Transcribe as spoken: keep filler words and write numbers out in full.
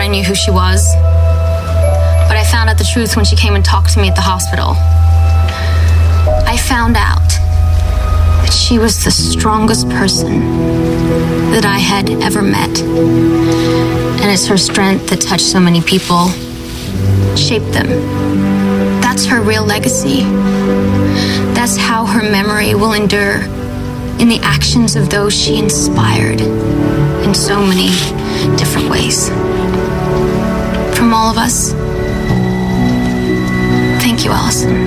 I knew who she was, but I found out the truth when she came and talked to me at the hospital. I found out that she was the strongest person that I had ever met. And it's her strength that touched so many people, shaped them. That's her real legacy. That's how her memory will endure, in the actions of those she inspired in so many different ways. From all of us, thank you, Allison.